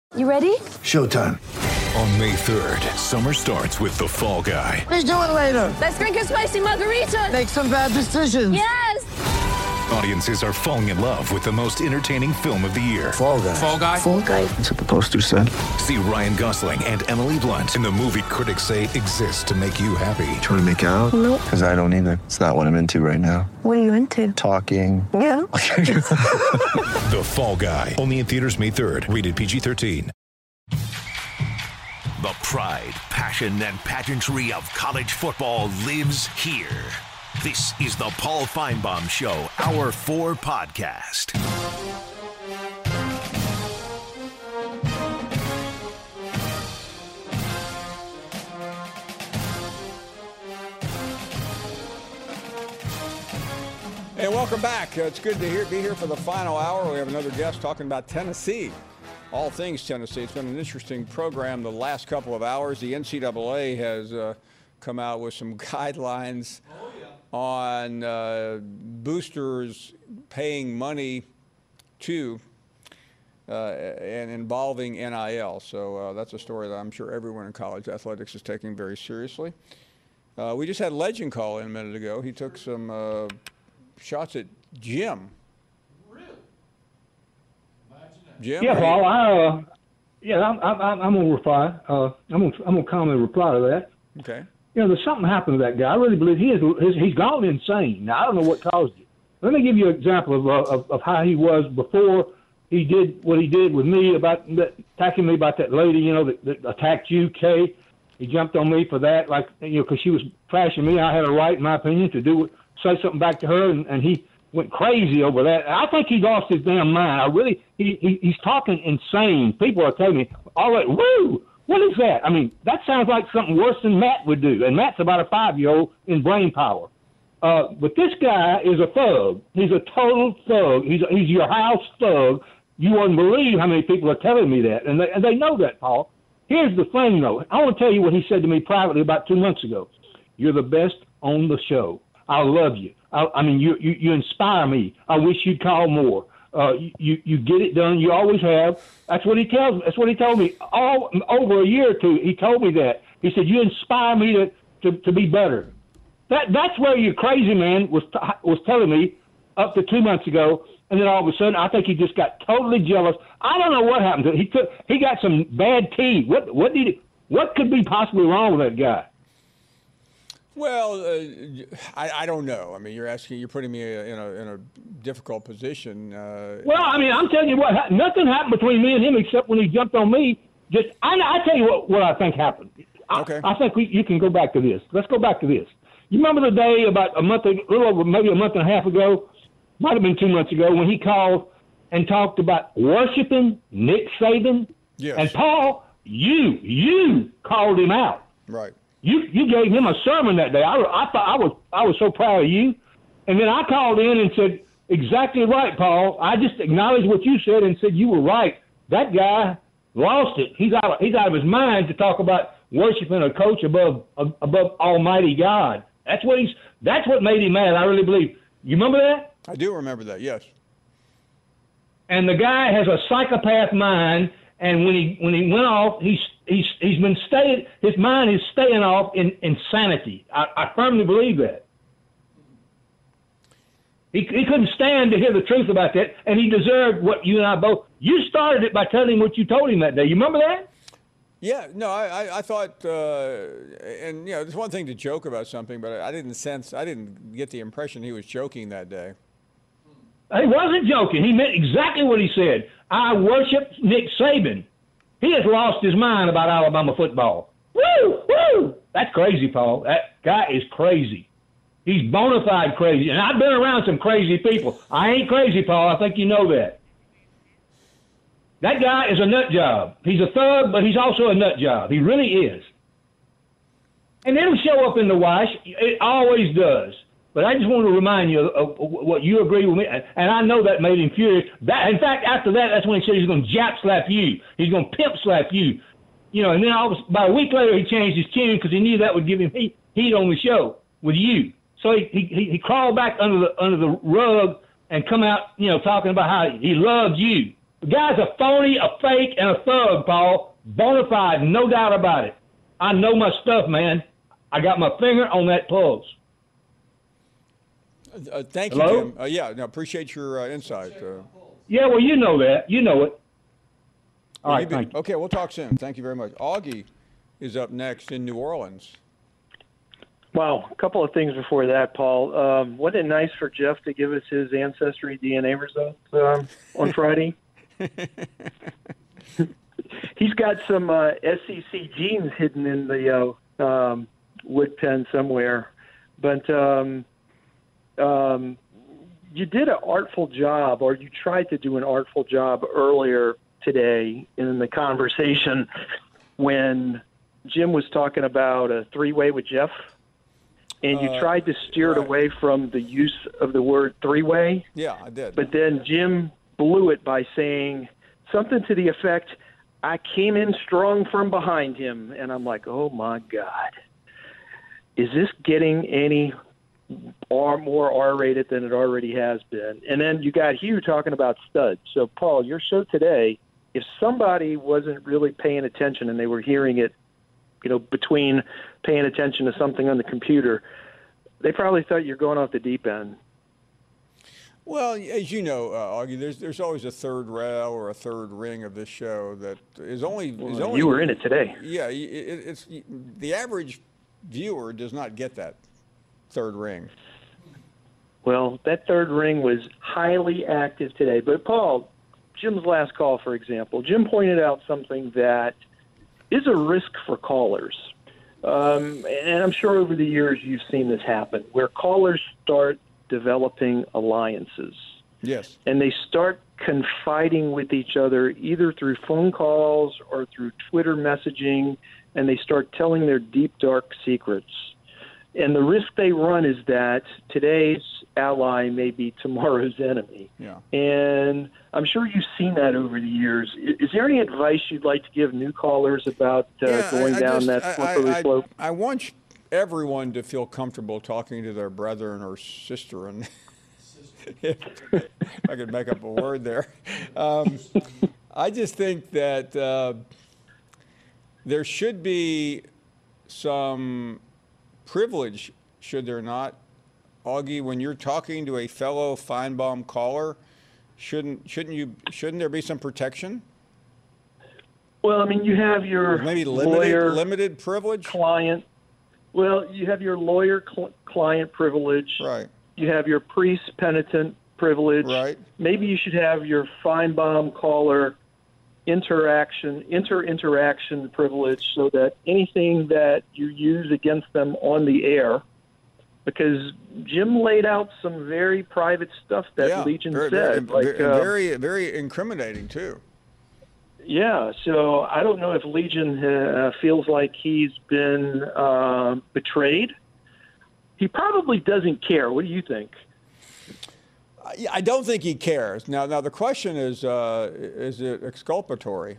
You ready? Showtime. On May 3rd, summer starts with The Fall Guy. Let's do it later. Let's drink a spicy margarita. Make some bad decisions. Yes! Audiences are falling in love with the most entertaining film of the year. Fall Guy. Fall Guy? Fall guy. That's what the poster said. See Ryan Gosling and Emily Blunt in the movie critics say exists to make you happy. Trying to make it out? Nope. Because I don't either. It's not what I'm into right now. What are you into? Talking. Yeah. The Fall Guy. Only in theaters May 3rd. Rated PG-13. The pride, passion, and pageantry of college football lives here. This is the Paul Finebaum Show, Hour 4 podcast. Hey, welcome back. It's good to be here for the final hour. We have another guest talking about Tennessee. All things Tennessee. It's been an interesting program the last couple of hours. The NCAA has come out with some guidelines on boosters paying money to and involving NIL. So that's a story that I'm sure everyone in college athletics is taking very seriously. We just had Legend call in a minute ago. He took some shots at Jim. Jim? Yeah, Paul. I'm gonna reply. I'm gonna comment and reply to that. Okay. You know, there's something happened to that guy. I really believe he's gone insane. Now I don't know what caused it. Let me give you an example of how he was before he did what he did with me about attacking me about that lady. You know that attacked you, Kay. He jumped on me for that, like because she was trashing me. I had a right, in my opinion, to say something back to her, and he went crazy over that. I think he lost his damn mind. He's talking insane. People are telling me, all right, woo, what is that? I mean, that sounds like something worse than Matt would do. And Matt's about a 5-year-old in brain power. But this guy is a thug. He's a total thug. He's your house thug. You wouldn't believe how many people are telling me that. And they know that, Paul. Here's the thing, though. I want to tell you what he said to me privately about 2 months ago. You're the best on the show. I love you. I mean, you inspire me. I wish you'd call more. You get it done. You always have. That's what he told me. All over a year or two, he told me that. He said, you inspire me to be better. That's where your crazy man was telling me up to 2 months ago. And then all of a sudden, I think he just got totally jealous. I don't know what happened to him. He got some bad tea. What could be possibly wrong with that guy? Well, I don't know. I mean, you're putting me in a difficult position. Well, I mean, I'm telling you what, nothing happened between me and him except when he jumped on me. I tell you what I think happened. Okay. I think you can go back to this. Let's go back to this. You remember the day about a little over maybe a month and a half ago, might have been 2 months ago, when he called and talked about worshiping Nick Saban? Yes. And Paul, you called him out. Right. You gave him a sermon that day. I thought I was so proud of you. And then I called in and said, exactly right, Paul. I just acknowledged what you said and said you were right. That guy lost it. He's out of his mind to talk about worshiping a coach above Almighty God. That's what made him mad. I really believe. You remember that? I do remember that. Yes. And the guy has a psychopath mind. And when he went off, he's been staying. His mind is staying off in insanity. I firmly believe that. He couldn't stand to hear the truth about that, and he deserved what you and I both. You started it by telling him what you told him that day. You remember that? Yeah. No, I thought, and there's one thing to joke about something, but I didn't get the impression he was joking that day. He wasn't joking. He meant exactly what he said. I worship Nick Saban. He has lost his mind about Alabama football. Woo! Woo! That's crazy, Paul. That guy is crazy. He's bona fide crazy. And I've been around some crazy people. I ain't crazy, Paul. I think you know that. That guy is a nut job. He's a thug, but he's also a nut job. He really is. And it'll show up in the wash. It always does. But I just want to remind you of what you agree with me. And I know that made him furious. In fact, after that, that's when he said he's going to jap slap you. He's going to pimp slap you. And then about a week later, he changed his tune because he knew that would give him heat on the show with you. So he crawled back under the rug and come out, talking about how he loved you. The guy's a phony, a fake, and a thug, Paul. Bona fide, no doubt about it. I know my stuff, man. I got my finger on that pulse. Thank you, Hello? Jim. Yeah, no, appreciate your insight. Yeah, well, you know that. You know it. All right, thank you. Okay, we'll talk soon. Thank you very much. Augie is up next in New Orleans. Wow, a couple of things before that, Paul. Wasn't it nice for Jeff to give us his ancestry DNA results on Friday? He's got some SEC genes hidden in the wood pen somewhere. But you did an artful job, or you tried to do an artful job earlier today in the conversation when Jim was talking about a three-way with Jeff. And you tried to steer it away from the use of the word three-way. Yeah, I did. But then Jim blew it by saying something to the effect, I came in strong from behind him. And I'm like, oh, my God. Is this getting any more R-rated than it already has been? And then you got Hugh talking about studs. So, Paul, your show today, if somebody wasn't really paying attention and they were hearing it, between paying attention to something on the computer, they probably thought you're going off the deep end. Well, as you know, Augie, there's always a third rail or a third ring of this show that is only. You were in it today. Yeah, it's the average viewer does not get that third ring. Well, that third ring was highly active today. But, Paul, Jim's last call, for example, Jim pointed out something that is a risk for callers. And I'm sure over the years you've seen this happen, where callers start developing alliances. Yes. And they start confiding with each other either through phone calls or through Twitter messaging, and they start telling their deep, dark secrets. And the risk they run is that today's ally may be tomorrow's enemy. Yeah. And I'm sure you've seen that over the years. Is there any advice you'd like to give new callers about going down that slippery slope? I want everyone to feel comfortable talking to their brother or sister. And if I could make up a word there. I just think that there should be some privilege, should there not, Augie, when you're talking to a fellow Feinbaum caller, shouldn't there be some protection? Well, I mean, you have your maybe limited privilege client. Well, you have your lawyer client privilege. Right. You have your priest penitent privilege. Right. Maybe you should have your Feinbaum caller interaction privilege, so that anything that you use against them on the air, because Jim laid out some very private stuff that Legion said. Very, very incriminating, too. Yeah, so I don't know if Legion feels like he's been betrayed. He probably doesn't care. What do you think? I don't think he cares. Now the question is it exculpatory?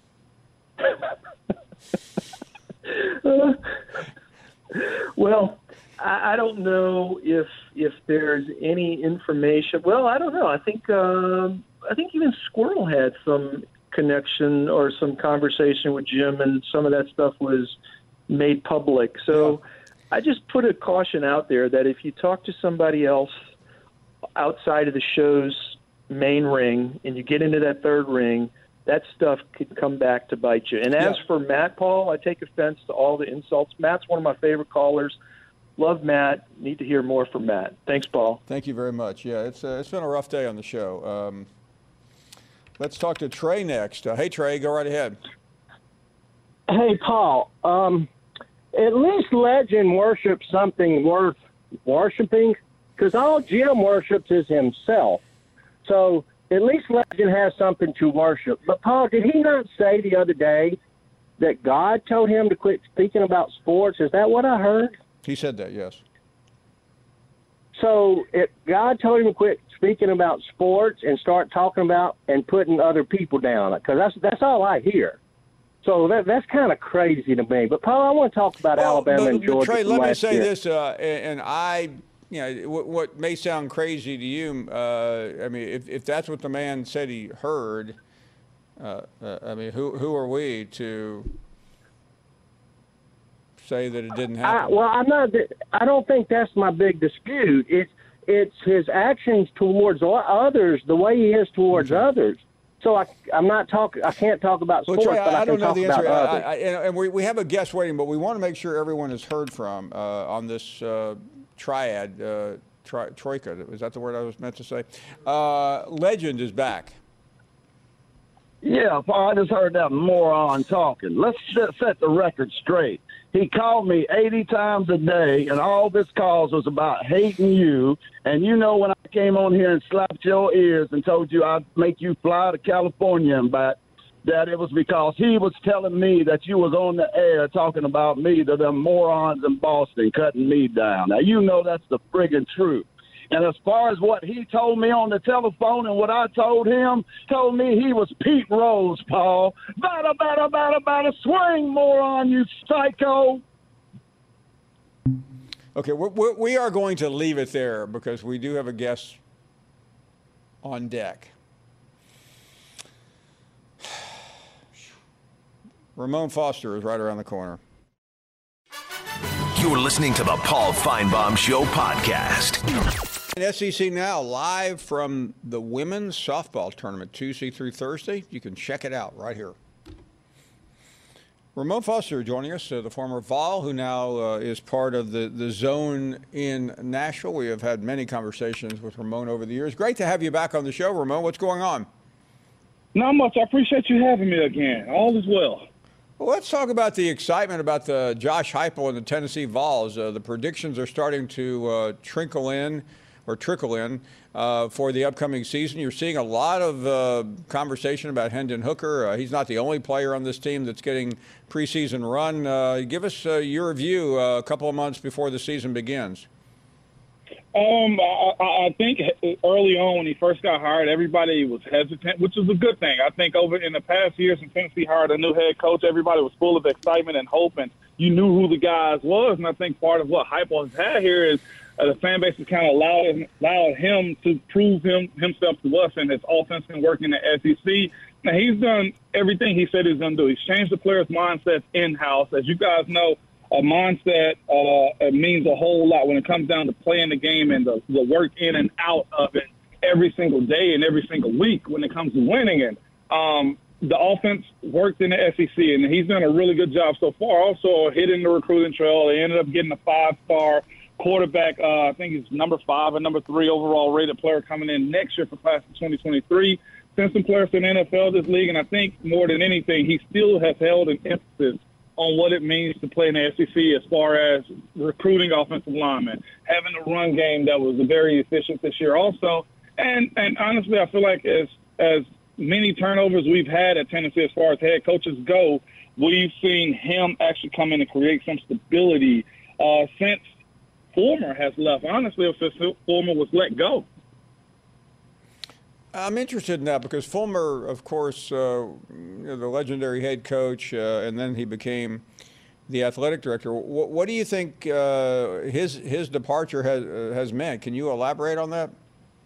Well, I don't know if there's any information. Well, I don't know. I think even Squirrel had some connection or some conversation with Jim, and some of that stuff was made public. So I just put a caution out there that if you talk to somebody else outside of the show's main ring and you get into that third ring, that stuff could come back to bite you. And as for Matt, Paul, I take offense to all the insults. Matt's one of my favorite callers. Love Matt. Need to hear more from Matt. Thanks, Paul. Thank you very much. Yeah, it's been a rough day on the show. Let's talk to Trey next. Hey, Trey, go right ahead. Hey, Paul. At least Legend worships something worth worshiping, because all Jim worships is himself. So at least Legend has something to worship. But, Paul, did he not say the other day that God told him to quit speaking about sports? Is that what I heard? He said that, yes. So if God told him to quit speaking about sports and start talking about and putting other people down, because that's all I hear. So that's kind of crazy to me. But, Paul, I want to talk about Alabama and Georgia. Trey, let me say this, and I, what may sound crazy to you, I mean, if that's what the man said he heard, I mean, who are we to say that it didn't happen? I don't think that's my big dispute. It's his actions towards others, the way he is towards others. So I can't talk about sports, Trey, but I don't can know talk the about answer. others. And we have a guest waiting, but we want to make sure everyone is heard from on this triad, troika. Is that the word I was meant to say? Legend is back. Yeah, Paul, I just heard that moron talking. Let's set the record straight. He called me 80 times a day, and all this calls was about hating you. And you know when I came on here and slapped your ears and told you I'd make you fly to California and back, that it was because he was telling me that you was on the air talking about me to them morons in Boston cutting me down. Now, you know that's the friggin' truth. And as far as what he told me on the telephone and what I told me he was Pete Rose, Paul. Batter, swing, moron, you psycho. Okay, we are going to leave it there because we do have a guest on deck. Ramon Foster is right around the corner. You're listening to the Paul Feinbaum Show podcast. SEC Now, live from the women's softball tournament, Tuesday through Thursday. You can check it out right here. Ramon Foster joining us, the former Vol, who now is part of the Zone in Nashville. We have had many conversations with Ramon over the years. Great to have you back on the show, Ramon. What's going on? Not much. I appreciate you having me again. All is well. Well, let's talk about the excitement about the Josh Heupel and the Tennessee Vols. The predictions are starting to trickle in for the upcoming season. You're seeing a lot of conversation about Hendon Hooker. He's not the only player on this team that's getting preseason run. Give us your view a couple of months before the season begins. I think early on when he first got hired, everybody was hesitant, which is a good thing. I think over in the past years when Tennessee hired a new head coach, everybody was full of excitement and hope, and you knew who the guys was. And I think part of what Heupel has had here is the fan base has kind of allowed him to prove himself to us, and his offense been working in the SEC. Now, he's done everything he said he's going to do. He's changed the players' mindsets in-house. As you guys know, a mindset means a whole lot when it comes down to playing the game and the work in and out of it every single day and every single week when it comes to winning it. The offense worked in the SEC, and he's done a really good job so far. Also hitting the recruiting trail. They ended up getting a 5-star quarterback. I think he's number 5 and number 3 overall rated player coming in next year for class of 2023. Sent some players to the NFL this league, and I think more than anything, he still has held an emphasis on what it means to play in the SEC as far as recruiting offensive linemen, having a run game that was very efficient this year also. And honestly, I feel like as many turnovers we've had at Tennessee as far as head coaches go, we've seen him actually come in and create some stability since Fulmer has left. Honestly, since Fulmer was let go. I'm interested in that because Fulmer, of course, the legendary head coach, and then he became the athletic director. What do you think his departure has meant? Can you elaborate on that?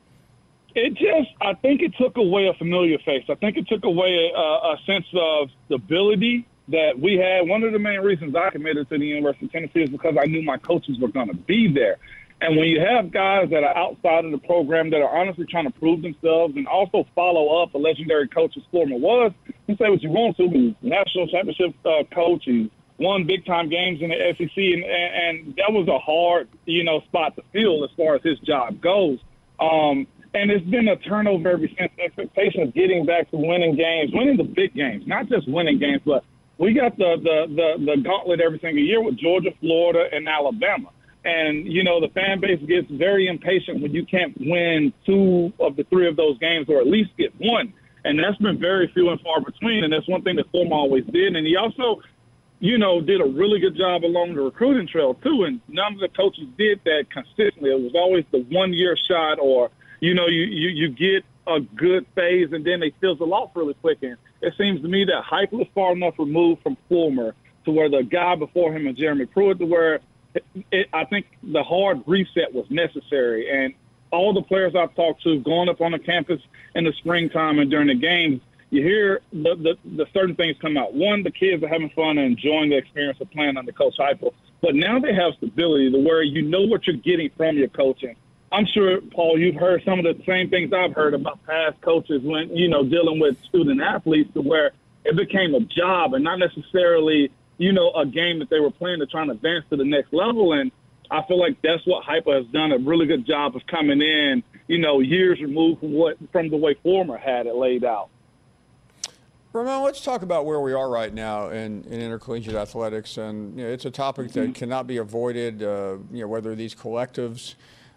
I think it took away a familiar face. I think it took away a sense of stability that we had. One of the main reasons I committed to the University of Tennessee is because I knew my coaches were going to be there. And when you have guys that are outside of the program that are honestly trying to prove themselves and also follow up a legendary coach as Fulmer was, you say what you want to, he's national championship coach. He's won big-time games in the SEC, and that was a hard, spot to fill as far as his job goes. And it's been a turnover ever since. The expectation of getting back to winning games, winning the big games, not just winning games, but we got the gauntlet every single year with Georgia, Florida, and Alabama. And, the fan base gets very impatient when you can't win 2 of the 3 of those games or at least get 1. And that's been very few and far between. And that's one thing that Fulmer always did. And he also, did a really good job along the recruiting trail, too. And none of the coaches did that consistently. It was always the 1-year shot or, you get a good phase and then they fizzle off really quick. And it seems to me that Heupel is far enough removed from Fulmer to where the guy before him and Jeremy Pruitt to where I think the hard reset was necessary. And all the players I've talked to going up on the campus in the springtime and during the games, you hear the certain things come out. One, the kids are having fun and enjoying the experience of playing under Coach Heupel. But now they have stability to where you know what you're getting from your coaching. I'm sure, Paul, you've heard some of the same things I've heard about past coaches when, dealing with student athletes, to where it became a job and not necessarily, a game that they were playing to try and advance to the next level. And I feel like that's what Heupel has done a really good job of coming in, years removed from the way former had it laid out. Ramon, let's talk about where we are right now in intercollegiate athletics. And it's a topic that cannot be avoided, whether these collectives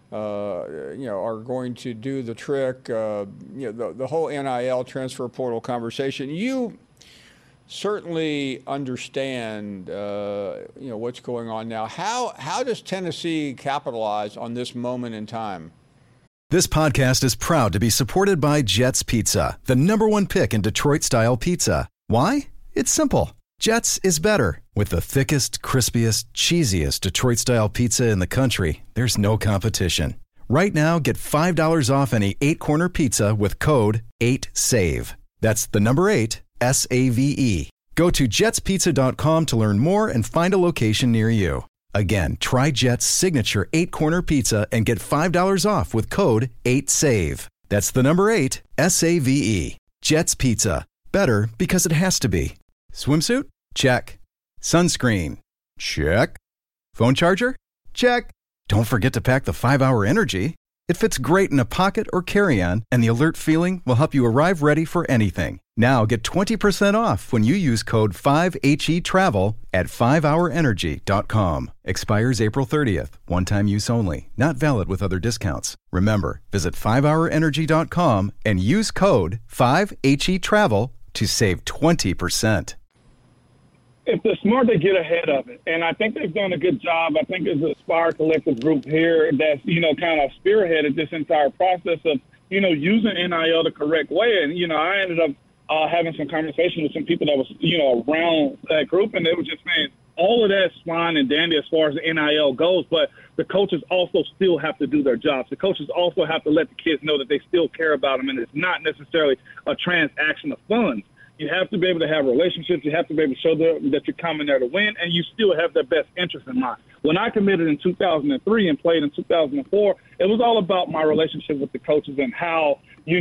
are going to do the trick, the whole NIL transfer portal conversation. You certainly understand, what's going on now. How does Tennessee capitalize on this moment in time? This podcast is proud to be supported by Jets Pizza, the #1 pick in Detroit-style pizza. Why? It's simple. Jets is better. With the thickest, crispiest, cheesiest Detroit-style pizza in the country, there's no competition. Right now, get $5 off any 8-corner pizza with code 8SAVE. That's the number 8, SAVE. Go to jetspizza.com to learn more and find a location near you. Again, try Jet's signature 8-corner pizza and get $5 off with code 8SAVE. That's the number 8, SAVE. Jet's Pizza. Better because it has to be. Swimsuit? Check. Sunscreen? Check. Phone charger? Check. Don't forget to pack the 5-Hour Energy. It fits great in a pocket or carry-on, and the alert feeling will help you arrive ready for anything. Now get 20% off when you use code 5HETRAVEL at 5hourenergy.com. Expires April 30th. One-time use only. Not valid with other discounts. Remember, visit 5hourenergy.com and use code 5HETRAVEL to save 20%. If they're smart, they get ahead of it. And I think they've done a good job. I think there's an Aspire Collective group here that's, kind of spearheaded this entire process of, using NIL the correct way. And, I ended up having some conversation with some people that was, around that group, and they were just saying all of that's fine and dandy as far as the NIL goes, but the coaches also still have to do their jobs. The coaches also have to let the kids know that they still care about them, and it's not necessarily a transaction of funds. You have to be able to have relationships. You have to be able to show them that you're coming there to win, and you still have their best interest in mind. When I committed in 2003 and played in 2004, it was all about my relationship with the coaches and how,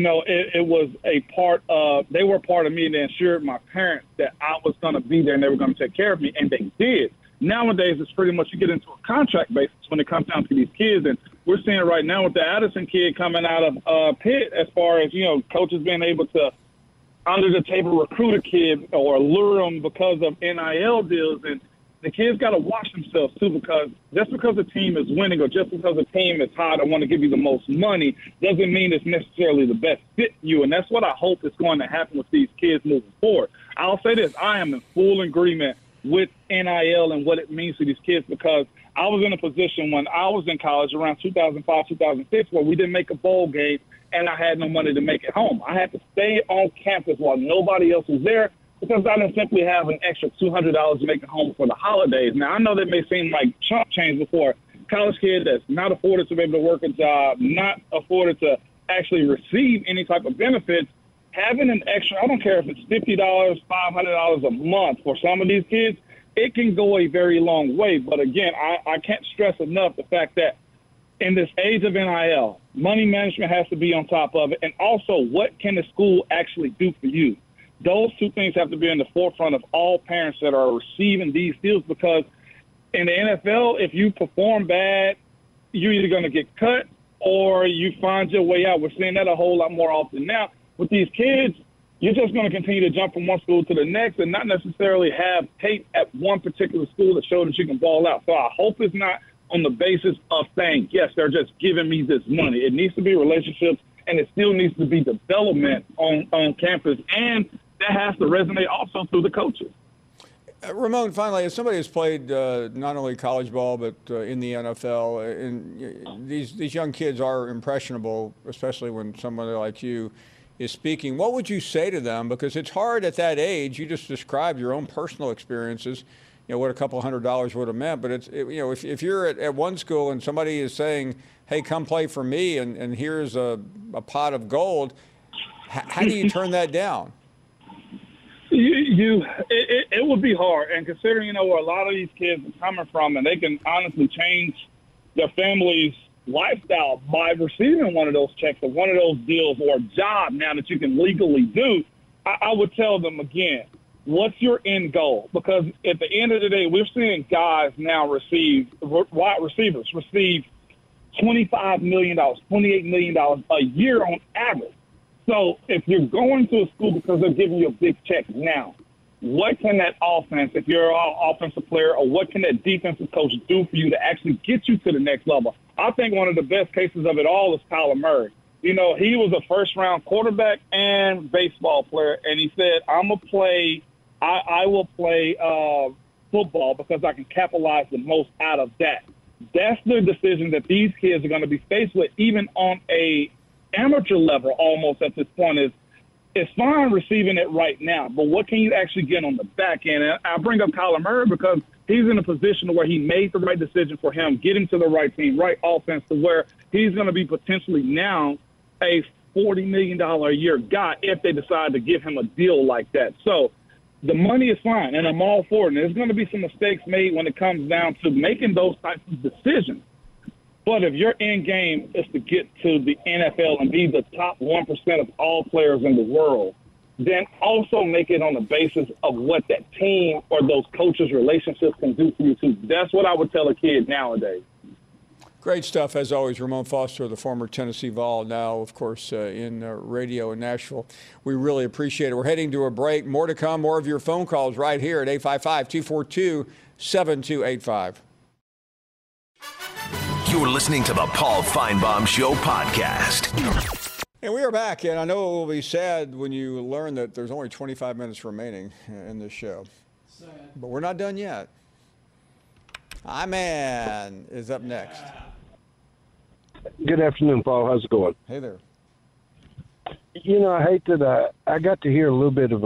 it was a part of, they were a part of me, and they assured my parents that I was going to be there and they were going to take care of me, and they did. Nowadays, it's pretty much you get into a contract basis when it comes down to these kids, and we're seeing it right now with the Addison kid coming out of Pitt as far as, coaches being able to under-the-table recruit a kid or lure them because of NIL deals. And the kids got to watch themselves, too, because just because a team is winning or just because a team is hot and want to give you the most money doesn't mean it's necessarily the best fit for you. And that's what I hope is going to happen with these kids moving forward. I'll say this. I am in full agreement with NIL and what it means to these kids, because I was in a position when I was in college around 2005, 2006, where we didn't make a bowl game, and I had no money to make it home. I had to stay on campus while nobody else was there because I didn't simply have an extra $200 to make it home for the holidays. Now, I know that may seem like chump change before a college kid that's not afforded to be able to work a job, not afforded to actually receive any type of benefits. Having an extra, I don't care if it's $50, $500 a month for some of these kids, it can go a very long way. But again, I can't stress enough the fact that in this age of NIL, money management has to be on top of it. And also, what can the school actually do for you? Those two things have to be in the forefront of all parents that are receiving these deals, because in the NFL, if you perform bad, you're either going to get cut or you find your way out. We're seeing that a whole lot more often now. With these kids, you're just going to continue to jump from one school to the next and not necessarily have tape at one particular school to show that you can ball out. So I hope it's not on the basis of saying, yes, they're just giving me this money. It needs to be relationships, and it still needs to be development on campus, and that has to resonate also through the coaches. Ramon, finally, as somebody who's played not only college ball but in the NFL, and these young kids are impressionable, especially when somebody like you is speaking. What would you say to them? Because it's hard at that age. You just described your own personal experiences, what a couple $100 would have meant. But if you're at one school and somebody is saying, hey, come play for me, and here's a pot of gold, how do you turn that down? It would be hard, and considering where a lot of these kids are coming from, and they can honestly change their family's lifestyle by receiving one of those checks or one of those deals or a job now that you can legally do. I would tell them again, what's your end goal? Because at the end of the day, we're seeing guys now wide receivers receive $25 million, $28 million a year on average. So if you're going to a school because they're giving you a big check now, what can that offense, if you're an offensive player, or what can that defensive coach do for you to actually get you to the next level? I think one of the best cases of it all is Kyler Murray. He was a first-round quarterback and baseball player, and he said, I will play football because I can capitalize the most out of that. That's the decision that these kids are going to be faced with, even on a amateur level almost at this point. It's fine receiving it right now, but what can you actually get on the back end? And I bring up Kyler Murray because he's in a position where he made the right decision for him, getting to the right team, right offense, to where he's going to be potentially now a $40 million a year guy if they decide to give him a deal like that. So the money is fine, and I'm all for it. And there's going to be some mistakes made when it comes down to making those types of decisions. But if your end game is to get to the NFL and be the top 1% of all players in the world, then also make it on the basis of what that team or those coaches' relationships can do for you too. That's what I would tell a kid nowadays. Great stuff, as always. Ramon Foster, the former Tennessee Vol, now, of course, in radio in Nashville. We really appreciate it. We're heading to a break. More to come. More of your phone calls right here at 855-242-7285. You're listening to the Paul Feinbaum Show podcast. And we are back, and I know it will be sad when you learn that there's only 25 minutes remaining in this show. Sad. But we're not done yet. I-Man is up next. Good afternoon, Paul. How's it going? Hey there. I hate that I got to hear a little bit of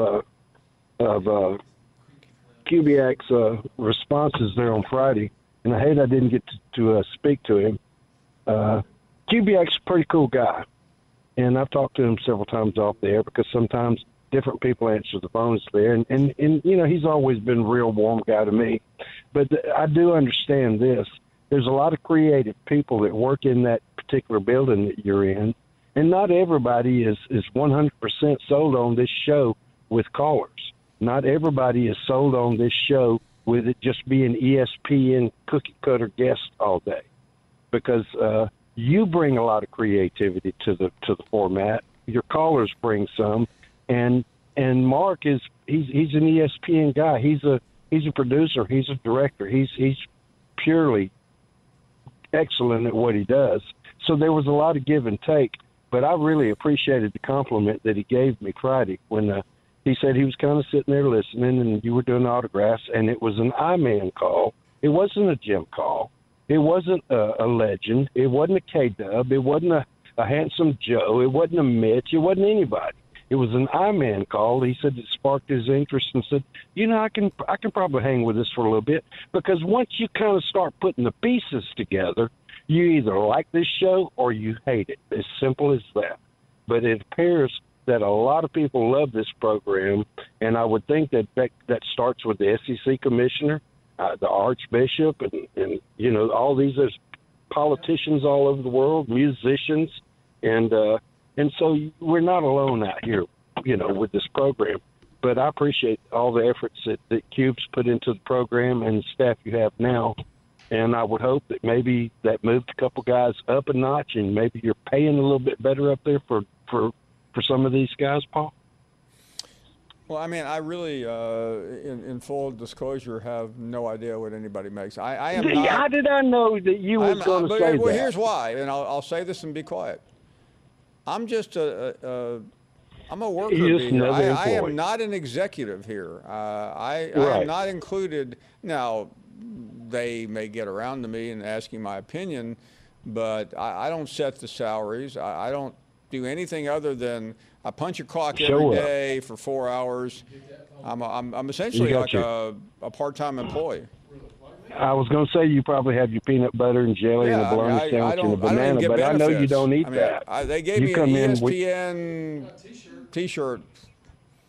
Kubiak's responses there on Friday, and I hate I didn't get to speak to him. Kubiak's a pretty cool guy, and I've talked to him several times off the air because sometimes different people answer the phones there, and he's always been a real warm guy to me. But I do understand this. There's a lot of creative people that work in that particular building that you're in, and not everybody is 100% sold on this show with callers. Not everybody is sold on this show with it just being ESPN cookie-cutter guest all day, because you bring a lot of creativity to the format. Your callers bring some, and Mark he's an ESPN guy. He's a producer. He's a director. He's purely excellent at what he does. So there was a lot of give and take, but I really appreciated the compliment that he gave me Friday when he said he was kind of sitting there listening and you were doing autographs, and it was an I-Man call. It wasn't a Jim call. It wasn't a legend. It wasn't a K-Dub. It wasn't a Handsome Joe. It wasn't a Mitch. It wasn't anybody. It was an I-Man call. He said it sparked his interest and said, I can probably hang with this for a little bit, because once you kind of start putting the pieces together, you either like this show or you hate it. As simple as that. But it appears that a lot of people love this program, and I would think that starts with the SEC commissioner, the Archbishop, and all these politicians all over the world, musicians, and so we're not alone out here, with this program. But I appreciate all the efforts that Cube's put into the program and the staff you have now. And I would hope that maybe that moved a couple guys up a notch, and maybe you're paying a little bit better up there for some of these guys, Paul. Well, I mean, I really, in full disclosure, have no idea what anybody makes. I am not. How did I know that you were going to say that? Well, here's why, and I'll say this and be quiet. I'm just I'm a worker here. I am not an executive here. I am not included. Now, they may get around to me and asking my opinion, but I don't set the salaries. I don't do anything other than I punch a clock every day for 4 hours. I'm essentially like a part-time employee. I was going to say you probably have your peanut butter and jelly and a bologna sandwich and a banana, but I know you don't eat that. They gave me an ESPN T-shirt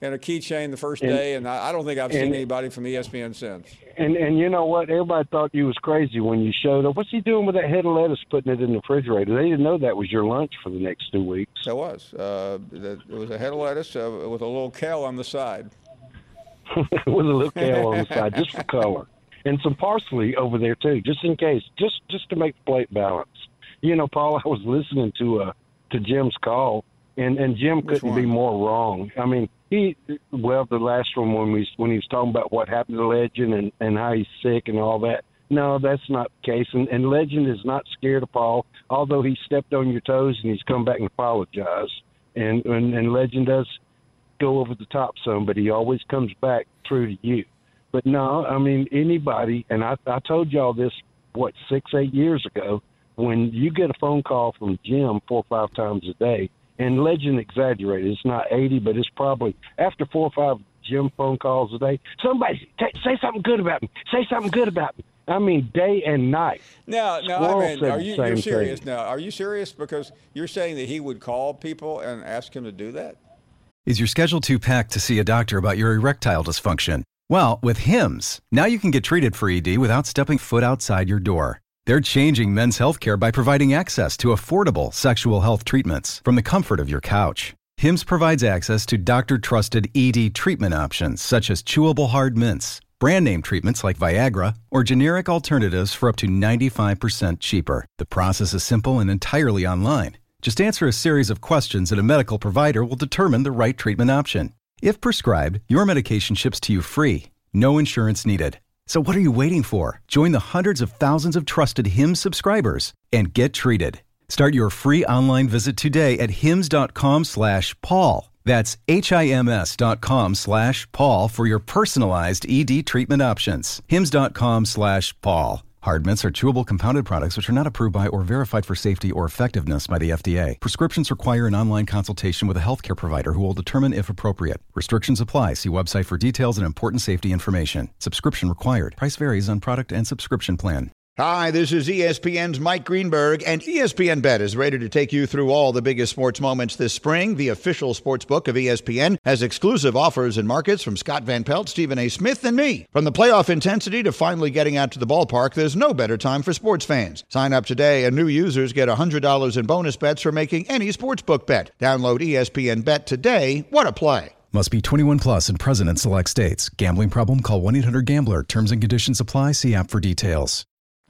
and a keychain the first day, and I don't think I've seen anybody from ESPN since. And you know what? Everybody thought you was crazy when you showed up. What's he doing with that head of lettuce, putting it in the refrigerator? They didn't know that was your lunch for the next 2 weeks. It was. It was a head of lettuce with a little kale on the side. With a little kale on the side, just for color. And some parsley over there, too, just in case, just to make the plate balance. You know, Paul, I was listening to Jim's call, and Jim couldn't be more wrong. I mean, the last one when he was talking about what happened to Legend and how he's sick and all that. No, that's not the case. And Legend is not scared of Paul, although he stepped on your toes and he's come back and apologized. And Legend does go over the top some, but he always comes back true to you. But no, I mean, anybody, and I told y'all this, 6-8 years ago, when you get a phone call from Jim 4 or 5 times a day, and Legend exaggerated, it's not 80, but it's probably after 4 or 5 Jim phone calls a day, somebody say something good about me. Say something good about me. I mean, day and night. No, Squirrel I mean, you're serious thing. now? Are you serious? Because you're saying that he would call people and ask him to do that? Is your schedule too packed to see a doctor about your erectile dysfunction? Well, with Hims, now you can get treated for ED without stepping foot outside your door. They're changing men's healthcare by providing access to affordable sexual health treatments from the comfort of your couch. Hims provides access to doctor-trusted ED treatment options such as chewable hard mints, brand name treatments like Viagra, or generic alternatives for up to 95% cheaper. The process is simple and entirely online. Just answer a series of questions and a medical provider will determine the right treatment option. If prescribed, your medication ships to you free. No insurance needed. So what are you waiting for? Join the hundreds of thousands of trusted Hims subscribers and get treated. Start your free online visit today at hims.com/Paul. That's HIMS.com/Paul for your personalized ED treatment options. hims.com/Paul. Hard mints are chewable compounded products which are not approved by or verified for safety or effectiveness by the FDA. Prescriptions require an online consultation with a healthcare provider who will determine if appropriate. Restrictions apply. See website for details and important safety information. Subscription required. Price varies on product and subscription plan. Hi, this is ESPN's Mike Greenberg, and ESPN Bet is ready to take you through all the biggest sports moments this spring. The official sports book of ESPN has exclusive offers and markets from Scott Van Pelt, Stephen A. Smith, and me. From the playoff intensity to finally getting out to the ballpark, there's no better time for sports fans. Sign up today, and new users get $100 in bonus bets for making any sportsbook bet. Download ESPN Bet today. What a play. Must be 21 plus and present in select states. Gambling problem? Call 1-800-GAMBLER. Terms and conditions apply. See app for details.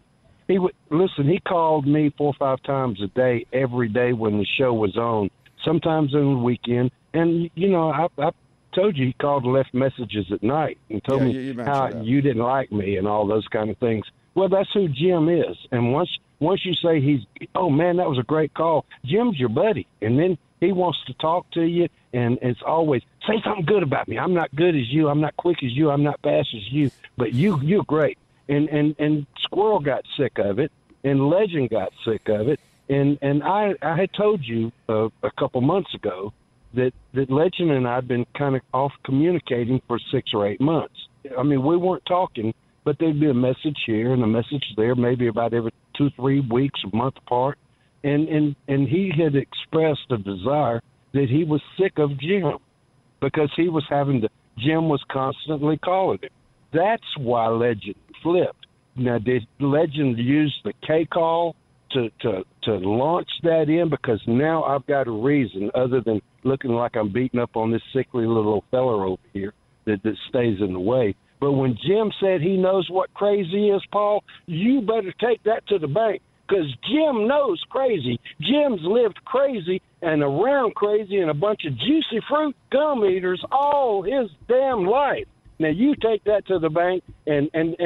He called me 4 or 5 times a day, every day when the show was on, sometimes on the weekend. And, you know, I told you he called and left messages at night and told me how you didn't like me and all those kind of things. Well, that's who Jim is. And once you say oh, man, that was a great call, Jim's your buddy. And then he wants to talk to you, and it's always, say something good about me. I'm not good as you. I'm not quick as you. I'm not fast as you. But you're great. And Squirrel got sick of it, and Legend got sick of it, and I had told you a couple months ago that Legend and I had been kind of off communicating for 6 or 8 months. I mean, we weren't talking, but there'd be a message here and a message there, maybe about every 2-3 weeks, a month apart, and he had expressed a desire that he was sick of Jim because he was Jim was constantly calling him. That's why Legend flipped. Now, did Legend use the K call to launch that in? Because now I've got a reason other than looking like I'm beating up on this sickly little fella over here that stays in the way. But when Jim said he knows what crazy is, Paul, you better take that to the bank because Jim knows crazy. Jim's lived crazy and around crazy and a bunch of juicy fruit gum eaters all his damn life. Now you take that to the bank, and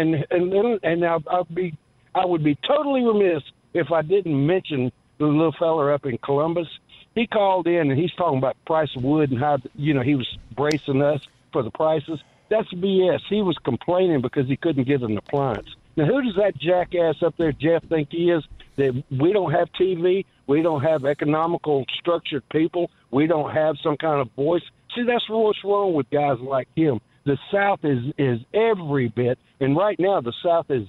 I would be totally remiss if I didn't mention the little fella up in Columbus. He called in and he's talking about the price of wood and how he was bracing us for the prices. That's BS. He was complaining because he couldn't get an appliance. Now who does that jackass up there, Jeff, think he is? That we don't have TV, we don't have economical structured people, we don't have some kind of voice. See, that's what's wrong with guys like him. The South is every bit, and right now the South is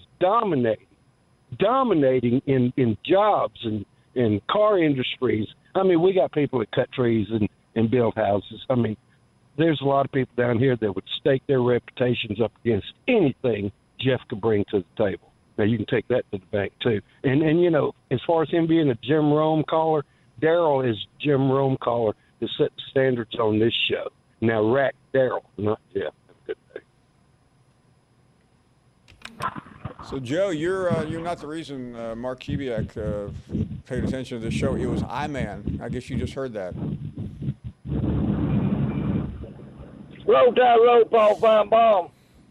dominating in jobs and in car industries. I mean, we got people that cut trees and build houses. I mean, there's a lot of people down here that would stake their reputations up against anything Jeff could bring to the table. Now, you can take that to the bank, too. And you know, as far as him being a Jim Rome caller, Daryl is Jim Rome caller to set the standards on this show. Now, rack Daryl, not Jeff. Have a good day. So, Joe, you're not the reason Mark Kubiak paid attention to this show. It was I-Man. I guess you just heard that. Roll Tide, roll, Paul Feinbaum.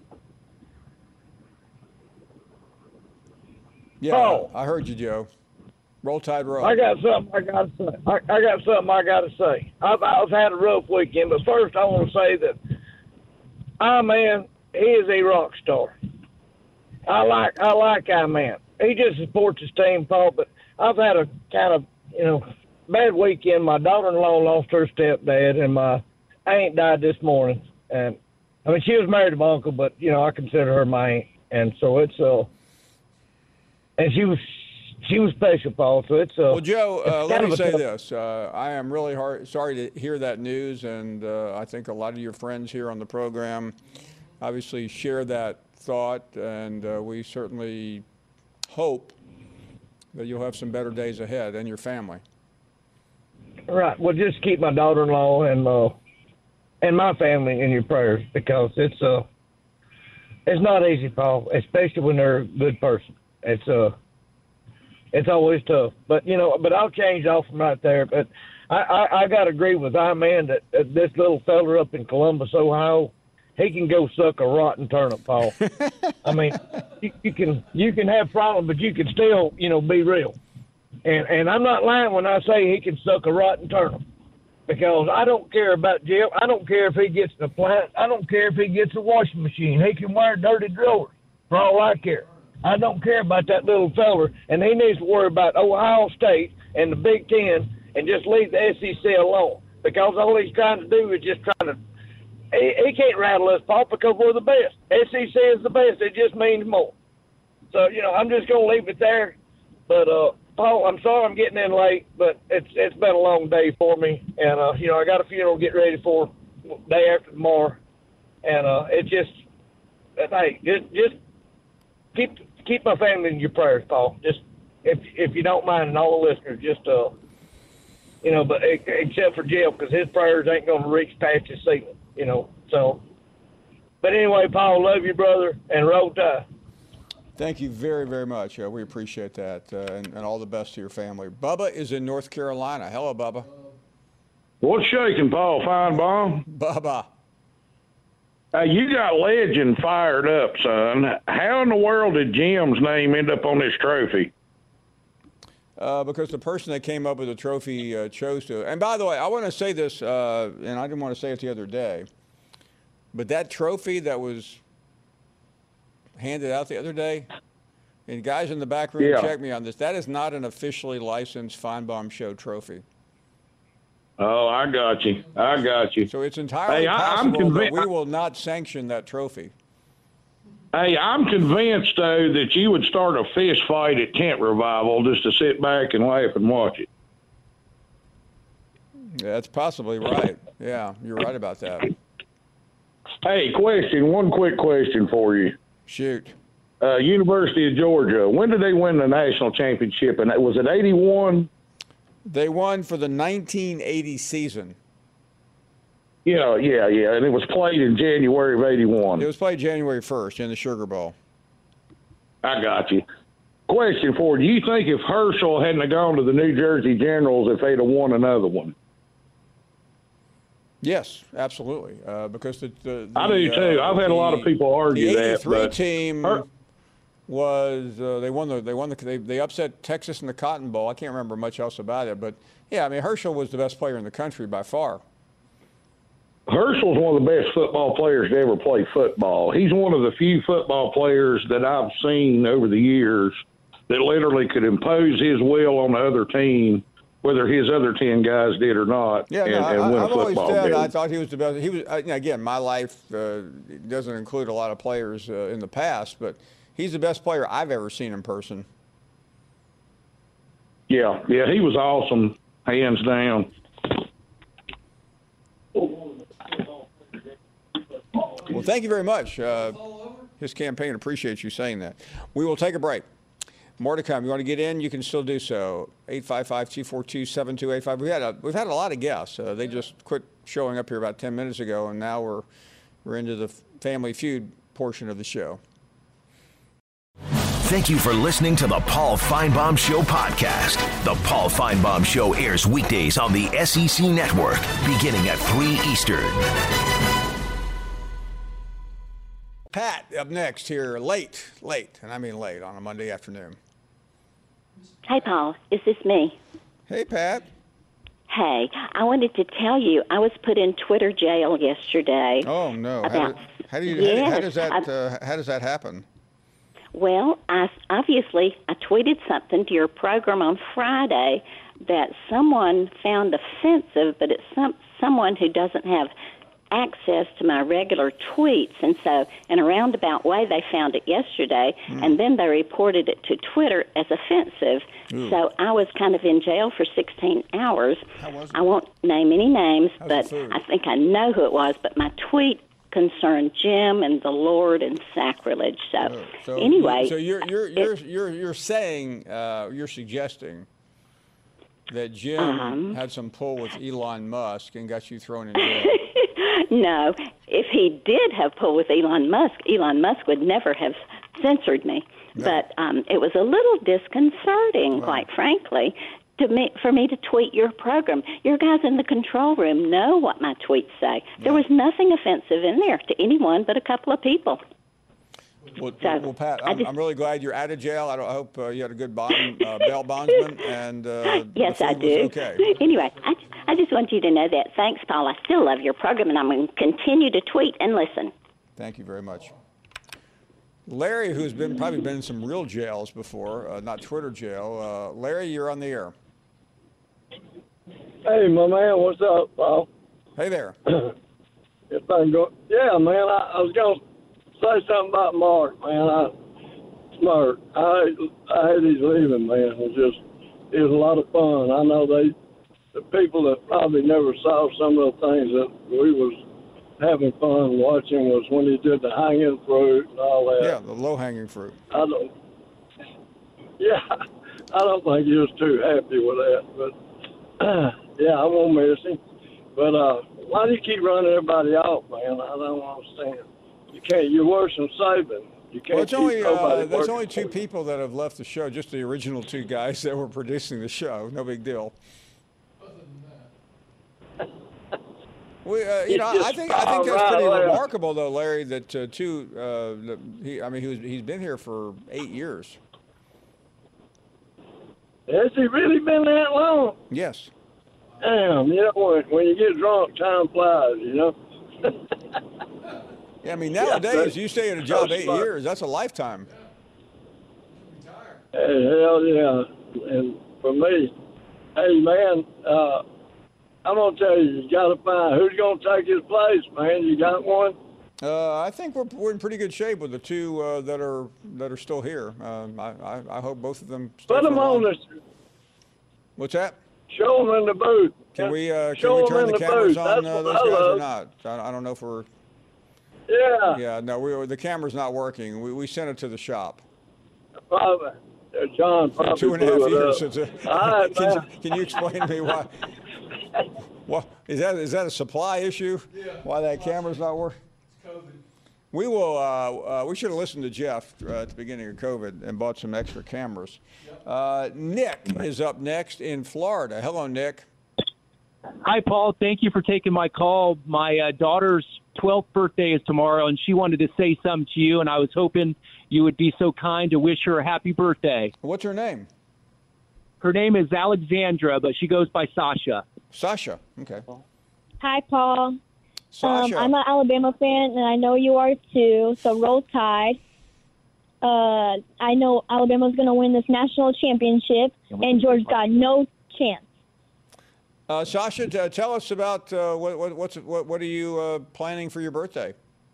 Yeah, Paul. I heard you, Joe. Roll Tide, roll. I got something I got to say. I got something I got to say. I've had a rough weekend, but first I want to say that I-Man, he is a rock star. I like I-Man. He just supports his team, Paul, but I've had a kind of, bad weekend. My daughter-in-law lost her stepdad, and my aunt died this morning. And I mean, she was married to my uncle, but, I consider her my aunt. And so it's, and she was special, Paul. So it's well, Joe. Let me say this: I am really sorry to hear that news, and I think a lot of your friends here on the program obviously share that thought, and we certainly hope that you'll have some better days ahead and your family. Right. Well, just keep my daughter-in-law and my family in your prayers, because it's not easy, Paul, especially when they're a good person. It's always tough, but but I'll change off from right there. But I got to agree with I-Man that this little fella up in Columbus, Ohio, he can go suck a rotten turnip, Paul. I mean, you can have problems, but you can still be real. And I'm not lying when I say he can suck a rotten turnip, because I don't care about Jeff. I don't care if he gets an appliance. I don't care if he gets a washing machine. He can wear dirty drawers for all I care. I don't care about that little feller, and he needs to worry about Ohio State and the Big Ten and just leave the SEC alone, because all he's trying to do is just trying to – he can't rattle us, Paul, because we're the best. SEC is the best. It just means more. So, I'm just going to leave it there. But, Paul, I'm sorry I'm getting in late, but it's been a long day for me. And, I got a funeral to get ready for day after tomorrow. And it just – hey, just keep my family in your prayers, Paul. Just if you don't mind, and all the listeners, just but except for Jeff, because his prayers ain't going to reach past his ceiling, So, but anyway, Paul, love you, brother, and roll Tide. Thank you very, very much. We appreciate that, and all the best to your family. Bubba is in North Carolina. Hello, Bubba. What's shaking, Paul Feinbaum? Bubba. You got Legend fired up, son. How in the world did Jim's name end up on this trophy? Because the person that came up with the trophy chose to. And by the way, I want to say this, and I didn't want to say it the other day, but that trophy that was handed out the other day, and guys in the back room, check me on this, that is not an officially licensed Feinbaum Show trophy. Oh, I got you. So it's entirely possible that we will not sanction that trophy. Hey, I'm convinced, though, that you would start a fist fight at Tent Revival just to sit back and laugh and watch it. Yeah, that's possibly right. Yeah, you're right about that. Hey, one quick question for you. Shoot. University of Georgia, when did they win the national championship? And was it 81? They won for the 1980 season. Yeah, and it was played in January of 81. It was played January 1st in the Sugar Bowl. I got you. Question for you. Do you think if Herschel hadn't gone to the New Jersey Generals, if they'd have won another one? Yes, absolutely. Because the I do too. I've had a lot of people argue that. The 83 team was they upset Texas in the Cotton Bowl. I can't remember much else about it, but yeah, I mean Herschel was the best player in the country by far. Herschel's one of the best football players to ever play football. He's one of the few football players that I've seen over the years that literally could impose his will on the other team, whether his other 10 guys did or not, and win a football game. I thought he was the best. He was again. My life doesn't include a lot of players in the past, but he's the best player I've ever seen in person. Yeah, he was awesome, hands down. thank you very much. His campaign appreciates you saying that. We will take a break. More to come. You want to get in? You can still do so. 855-242-7285. We've had a lot of guests. They just quit showing up here about 10 minutes ago, and now we're into the Family Feud portion of the show. Thank you for listening to the Paul Feinbaum Show podcast. The Paul Feinbaum Show airs weekdays on the SEC Network, beginning at 3 Eastern. Pat, up next here, late, and I mean late, on a Monday afternoon. Hi, Paul. Is this me? Hey, Pat. Hey, I wanted to tell you I was put in Twitter jail yesterday. Oh no! How does that happen? Well, I tweeted something to your program on Friday that someone found offensive, but it's someone who doesn't have access to my regular tweets, and so in a roundabout way they found it yesterday, and then they reported it to Twitter as offensive. Ooh. So I was kind of in jail for 16 hours. How was it? I won't name any names, How's but the food? I think I know who it was, but my tweet concerned Jim and the Lord and sacrilege. So anyway, so you're saying you're suggesting that Jim had some pull with Elon Musk and got you thrown in jail. No, if he did have pull with Elon Musk would never have censored me. No. But it was a little disconcerting, quite frankly, for me to tweet your program. Your guys in the control room know what my tweets say. There was nothing offensive in there to anyone but a couple of people. Well, Pat, I'm really glad you're out of jail. I hope you had a good bail bondsman. And yes, I do. Okay. Anyway, I just want you to know that. Thanks, Paul. I still love your program, and I'm going to continue to tweet and listen. Thank you very much. Larry, who's probably been in some real jails before, not Twitter jail. Larry, you're on the air. Hey, my man, what's up, Paul? Hey there. Yeah, man, I was going to say something about Mark, man. Smart. I hate he's leaving, man. It was a lot of fun. I know the people that probably never saw some of the things that we was having fun watching was when he did the hanging fruit and all that. Yeah, the low-hanging fruit. I don't think he was too happy with that, but yeah, I won't miss him. But why do you keep running everybody off, man? I don't understand. You can't. You're worse than Saban. You can't. Well, there's only 2 people that have left the show. Just the original 2 guys that were producing the show. No big deal. I think that's pretty remarkable, though, Larry. That he's been here for 8 years. Has he really been that long? Yes. Damn, when you get drunk, time flies, Yeah, I mean, nowadays, you stay at a job 8 years, that's a lifetime. Hey, hell yeah. And for me, hey, man, I'm going to tell you got to find who's going to take his place, man. You got one? I think we're in pretty good shape with the 2 that are still here. I hope both of them stay. Put them on this. What's that? Show them in the booth. Can we turn the cameras on those guys or not? I don't know if we're. Yeah. Yeah. No, the camera's not working. We sent it to the shop. Probably. John probably 2.5 years since. All right, can you explain to me why? What is that a supply issue? Yeah. Why that camera's not working? It's COVID. We will. We should have listened to Jeff at the beginning of COVID and bought some extra cameras. Nick is up next in Florida. Hello, Nick. Hi, Paul. Thank you for taking my call. My daughter's 12th birthday is tomorrow, and she wanted to say something to you, and I was hoping you would be so kind to wish her a happy birthday. What's her name? Her name is Alexandra, but she goes by Sasha. Sasha. Okay. Hi, Paul. Sasha. I'm an Alabama fan, and I know you are too, so roll Tide. I know Alabama's going to win this national championship, and Georgia's got no chance. Sasha, tell us about what are you planning for your birthday?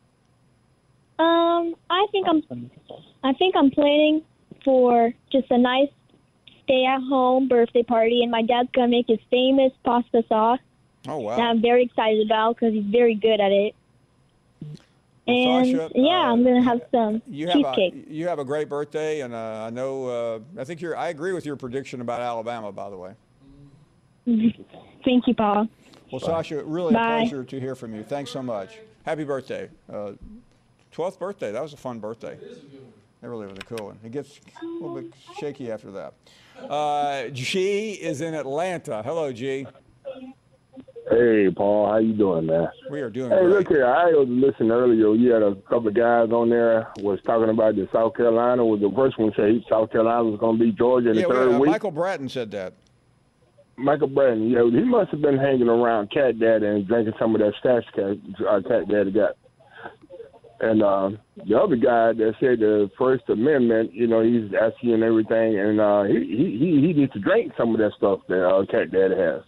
I think I'm planning for just a nice stay-at-home birthday party, and my dad's gonna make his famous pasta sauce. Oh wow! That I'm very excited about because he's very good at it. And Sasha, I'm gonna have some you cheesecake. You have a great birthday, and I know I think I agree with your prediction about Alabama, by the way. Thank you, Paul. Well, Sasha, really Bye. a pleasure to hear from you. Thanks so much. Happy birthday. 12th birthday. That was a fun birthday. That really was a cool one. It gets a little bit shaky after that. G is in Atlanta. Hello, G. Hey, Paul, how you doing, man? We are doing Hey, great. look here. I was listening earlier. You had a couple of guys on there was talking about the South Carolina. Was the first one said South Carolina was going to beat Georgia in the third week? Michael Bratton said that. Michael Bratton, yeah, he must have been hanging around Cat Daddy and drinking some of that stash Cat Daddy got. And the other guy that said the First Amendment, he's asking and everything, and he needs to drink some of that stuff that Cat Daddy has.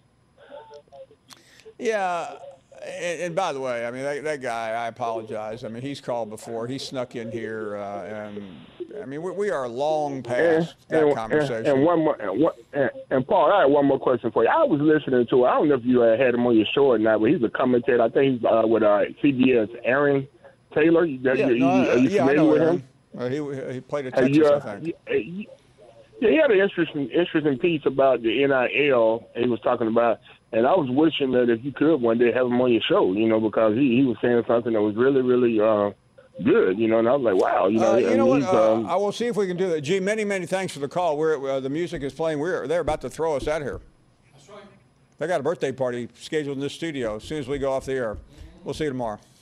Yeah, and by the way, I mean, that guy, I apologize. I mean, he's called before. He snuck in here, and, I mean, we are long past that conversation. And one more, and Paul, I have one more question for you. I was listening to, I don't know if you had him on your show or not, but he's a commentator. I think he's with CBS, Aaron Taylor. Are you familiar with him? He played at Texas, I think. Yeah, he had an interesting piece about the NIL he was talking about, and I was wishing that if you could one day have him on your show, because he was saying something that was really, really good, and I was like, wow. You know what? I will see if we can do that. Gee, many, many thanks for the call. The music is playing. They're about to throw us out here. That's right. They got a birthday party scheduled in this studio as soon as we go off the air. We'll see you tomorrow.